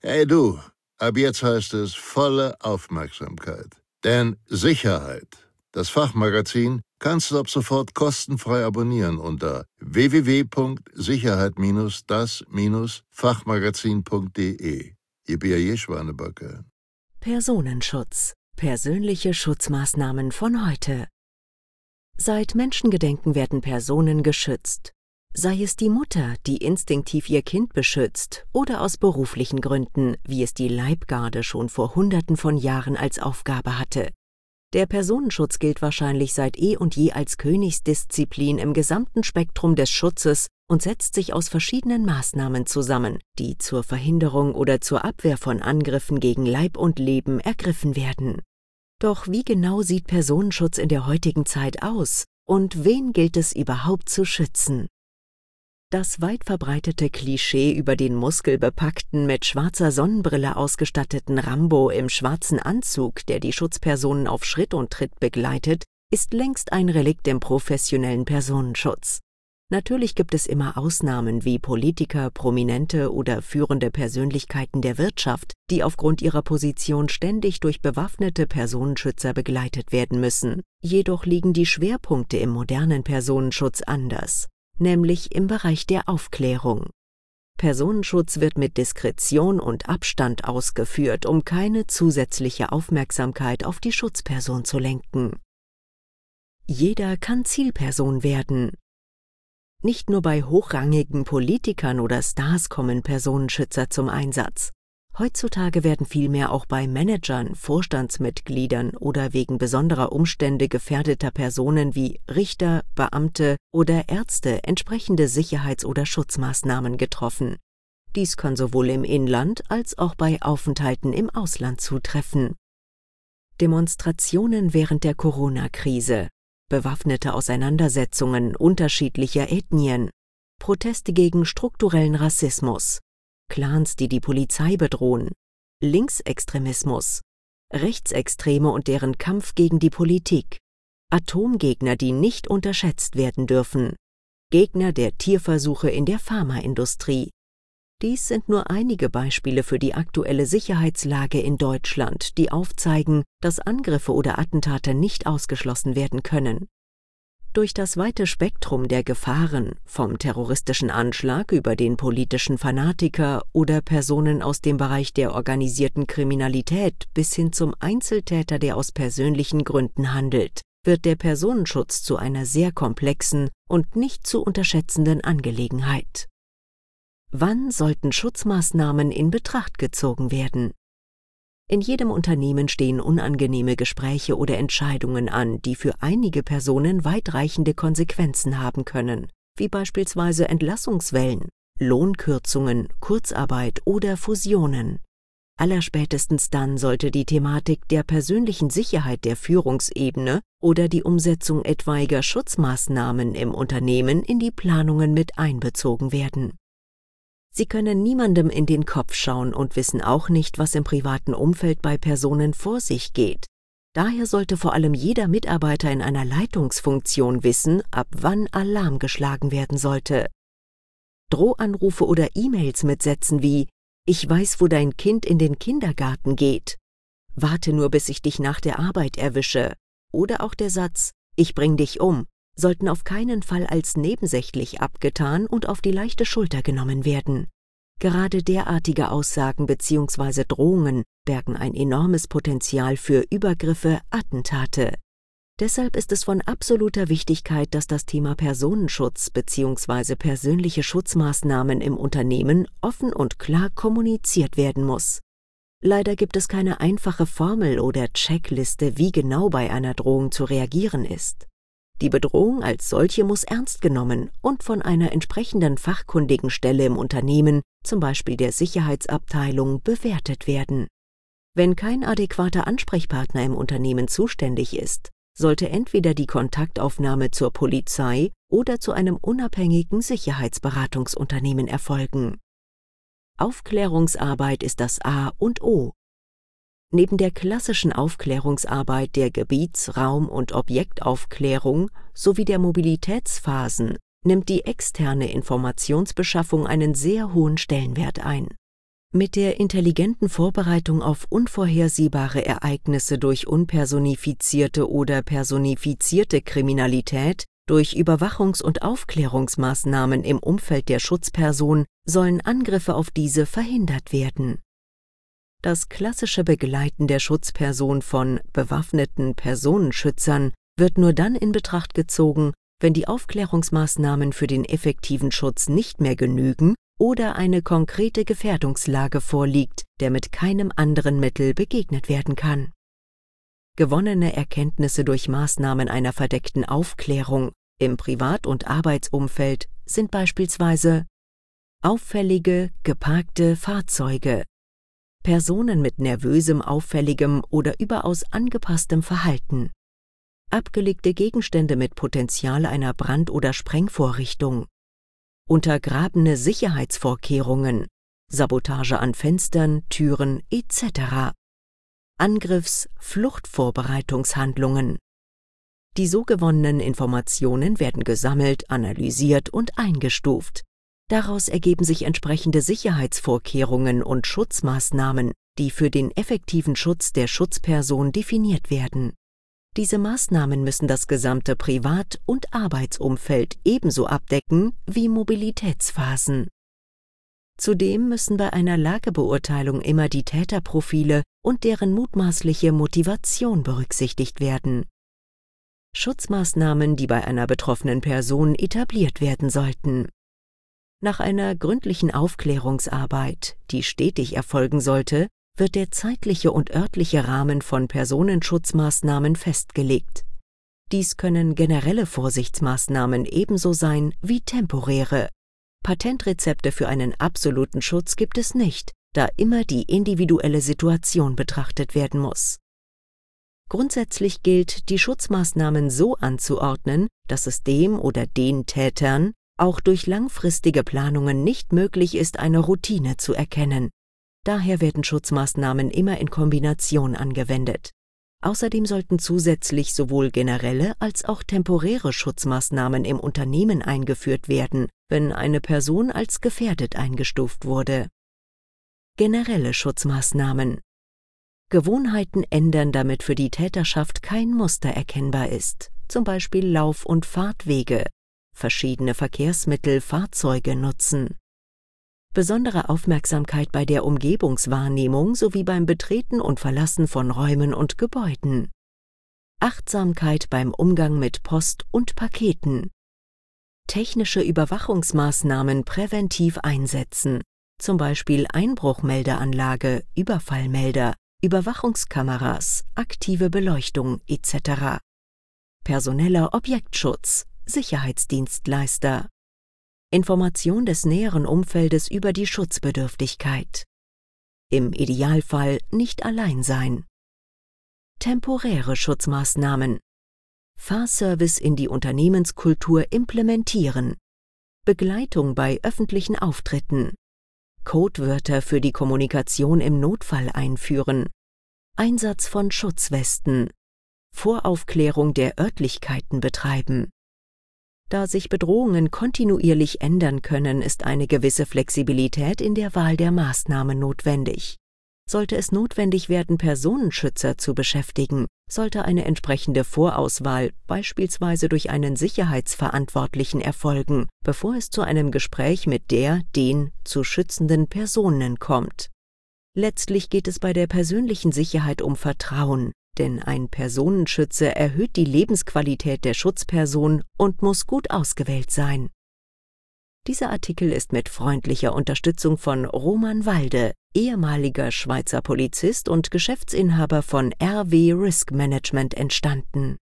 Hey du, ab jetzt heißt es volle Aufmerksamkeit. Denn Sicherheit, das Fachmagazin, kannst du ab sofort kostenfrei abonnieren unter www.sicherheit-das-fachmagazin.de. Ihr B.A.J. Schwanebacke. Personenschutz. Persönliche Schutzmaßnahmen von heute. Seit Menschengedenken werden Personen geschützt. Sei es die Mutter, die instinktiv ihr Kind beschützt, oder aus beruflichen Gründen, wie es die Leibgarde schon vor Hunderten von Jahren als Aufgabe hatte. Der Personenschutz gilt wahrscheinlich seit eh und je als Königsdisziplin im gesamten Spektrum des Schutzes und setzt sich aus verschiedenen Maßnahmen zusammen, die zur Verhinderung oder zur Abwehr von Angriffen gegen Leib und Leben ergriffen werden. Doch wie genau sieht Personenschutz in der heutigen Zeit aus und wen gilt es überhaupt zu schützen? Das weit verbreitete Klischee über den muskelbepackten, mit schwarzer Sonnenbrille ausgestatteten Rambo im schwarzen Anzug, der die Schutzpersonen auf Schritt und Tritt begleitet, ist längst ein Relikt im professionellen Personenschutz. Natürlich gibt es immer Ausnahmen wie Politiker, Prominente oder führende Persönlichkeiten der Wirtschaft, die aufgrund ihrer Position ständig durch bewaffnete Personenschützer begleitet werden müssen. Jedoch liegen die Schwerpunkte im modernen Personenschutz anders, nämlich im Bereich der Aufklärung. Personenschutz wird mit Diskretion und Abstand ausgeführt, um keine zusätzliche Aufmerksamkeit auf die Schutzperson zu lenken. Jeder kann Zielperson werden. Nicht nur bei hochrangigen Politikern oder Stars kommen Personenschützer zum Einsatz. Heutzutage werden vielmehr auch bei Managern, Vorstandsmitgliedern oder wegen besonderer Umstände gefährdeter Personen wie Richter, Beamte oder Ärzte entsprechende Sicherheits- oder Schutzmaßnahmen getroffen. Dies kann sowohl im Inland als auch bei Aufenthalten im Ausland zutreffen. Demonstrationen während der Corona-Krise, bewaffnete Auseinandersetzungen unterschiedlicher Ethnien, Proteste gegen strukturellen Rassismus, Clans, die die Polizei bedrohen, Linksextremismus, Rechtsextreme und deren Kampf gegen die Politik, Atomgegner, die nicht unterschätzt werden dürfen, Gegner der Tierversuche in der Pharmaindustrie. Dies sind nur einige Beispiele für die aktuelle Sicherheitslage in Deutschland, die aufzeigen, dass Angriffe oder Attentate nicht ausgeschlossen werden können. Durch das weite Spektrum der Gefahren, vom terroristischen Anschlag über den politischen Fanatiker oder Personen aus dem Bereich der organisierten Kriminalität bis hin zum Einzeltäter, der aus persönlichen Gründen handelt, wird der Personenschutz zu einer sehr komplexen und nicht zu unterschätzenden Angelegenheit. Wann sollten Schutzmaßnahmen in Betracht gezogen werden? In jedem Unternehmen stehen unangenehme Gespräche oder Entscheidungen an, die für einige Personen weitreichende Konsequenzen haben können, wie beispielsweise Entlassungswellen, Lohnkürzungen, Kurzarbeit oder Fusionen. Allerspätestens dann sollte die Thematik der persönlichen Sicherheit der Führungsebene oder die Umsetzung etwaiger Schutzmaßnahmen im Unternehmen in die Planungen mit einbezogen werden. Sie können niemandem in den Kopf schauen und wissen auch nicht, was im privaten Umfeld bei Personen vor sich geht. Daher sollte vor allem jeder Mitarbeiter in einer Leitungsfunktion wissen, ab wann Alarm geschlagen werden sollte. Drohanrufe oder E-Mails mit Sätzen wie »Ich weiß, wo dein Kind in den Kindergarten geht«, »Warte nur, bis ich dich nach der Arbeit erwische« oder auch der Satz »Ich bring dich um« sollten auf keinen Fall als nebensächlich abgetan und auf die leichte Schulter genommen werden. Gerade derartige Aussagen bzw. Drohungen bergen ein enormes Potenzial für Übergriffe, Attentate. Deshalb ist es von absoluter Wichtigkeit, dass das Thema Personenschutz bzw. persönliche Schutzmaßnahmen im Unternehmen offen und klar kommuniziert werden muss. Leider gibt es keine einfache Formel oder Checkliste, wie genau bei einer Drohung zu reagieren ist. Die Bedrohung als solche muss ernst genommen und von einer entsprechenden fachkundigen Stelle im Unternehmen, zum Beispiel der Sicherheitsabteilung, bewertet werden. Wenn kein adäquater Ansprechpartner im Unternehmen zuständig ist, sollte entweder die Kontaktaufnahme zur Polizei oder zu einem unabhängigen Sicherheitsberatungsunternehmen erfolgen. Aufklärungsarbeit ist das A und O. Neben der klassischen Aufklärungsarbeit der Gebiets-, Raum- und Objektaufklärung sowie der Mobilitätsphasen nimmt die externe Informationsbeschaffung einen sehr hohen Stellenwert ein. Mit der intelligenten Vorbereitung auf unvorhersehbare Ereignisse durch unpersonifizierte oder personifizierte Kriminalität, durch Überwachungs- und Aufklärungsmaßnahmen im Umfeld der Schutzperson sollen Angriffe auf diese verhindert werden. Das klassische Begleiten der Schutzperson von bewaffneten Personenschützern wird nur dann in Betracht gezogen, wenn die Aufklärungsmaßnahmen für den effektiven Schutz nicht mehr genügen oder eine konkrete Gefährdungslage vorliegt, der mit keinem anderen Mittel begegnet werden kann. Gewonnene Erkenntnisse durch Maßnahmen einer verdeckten Aufklärung im Privat- und Arbeitsumfeld sind beispielsweise auffällige, geparkte Fahrzeuge, Personen mit nervösem, auffälligem oder überaus angepasstem Verhalten, abgelegte Gegenstände mit Potenzial einer Brand- oder Sprengvorrichtung, untergrabene Sicherheitsvorkehrungen, Sabotage an Fenstern, Türen etc., Angriffs-Fluchtvorbereitungshandlungen. Die so gewonnenen Informationen werden gesammelt, analysiert und eingestuft. Daraus ergeben sich entsprechende Sicherheitsvorkehrungen und Schutzmaßnahmen, die für den effektiven Schutz der Schutzperson definiert werden. Diese Maßnahmen müssen das gesamte Privat- und Arbeitsumfeld ebenso abdecken wie Mobilitätsphasen. Zudem müssen bei einer Lagebeurteilung immer die Täterprofile und deren mutmaßliche Motivation berücksichtigt werden. Schutzmaßnahmen, die bei einer betroffenen Person etabliert werden sollten. Nach einer gründlichen Aufklärungsarbeit, die stetig erfolgen sollte, wird der zeitliche und örtliche Rahmen von Personenschutzmaßnahmen festgelegt. Dies können generelle Vorsichtsmaßnahmen ebenso sein wie temporäre. Patentrezepte für einen absoluten Schutz gibt es nicht, da immer die individuelle Situation betrachtet werden muss. Grundsätzlich gilt, die Schutzmaßnahmen so anzuordnen, dass es dem oder den Tätern auch durch langfristige Planungen nicht möglich ist, eine Routine zu erkennen. Daher werden Schutzmaßnahmen immer in Kombination angewendet. Außerdem sollten zusätzlich sowohl generelle als auch temporäre Schutzmaßnahmen im Unternehmen eingeführt werden, wenn eine Person als gefährdet eingestuft wurde. Generelle Schutzmaßnahmen. Gewohnheiten ändern, damit für die Täterschaft kein Muster erkennbar ist, zum Beispiel Lauf- und Fahrtwege, verschiedene Verkehrsmittel, Fahrzeuge nutzen. Besondere Aufmerksamkeit bei der Umgebungswahrnehmung sowie beim Betreten und Verlassen von Räumen und Gebäuden. Achtsamkeit beim Umgang mit Post und Paketen. Technische Überwachungsmaßnahmen präventiv einsetzen, zum Beispiel Einbruchmeldeanlage, Überfallmelder, Überwachungskameras, aktive Beleuchtung etc. Personeller Objektschutz, Sicherheitsdienstleister. Information des näheren Umfeldes über die Schutzbedürftigkeit. Im Idealfall nicht allein sein. Temporäre Schutzmaßnahmen. Fahrservice in die Unternehmenskultur implementieren. Begleitung bei öffentlichen Auftritten. Codewörter für die Kommunikation im Notfall einführen. Einsatz von Schutzwesten. Voraufklärung der Örtlichkeiten betreiben. Da sich Bedrohungen kontinuierlich ändern können, ist eine gewisse Flexibilität in der Wahl der Maßnahmen notwendig. Sollte es notwendig werden, Personenschützer zu beschäftigen, sollte eine entsprechende Vorauswahl beispielsweise durch einen Sicherheitsverantwortlichen erfolgen, bevor es zu einem Gespräch mit den zu schützenden Personen kommt. Letztlich geht es bei der persönlichen Sicherheit um Vertrauen, denn ein Personenschützer erhöht die Lebensqualität der Schutzperson und muss gut ausgewählt sein. Dieser Artikel ist mit freundlicher Unterstützung von Roman Walde, ehemaliger Schweizer Polizist und Geschäftsinhaber von RW Risk Management, entstanden.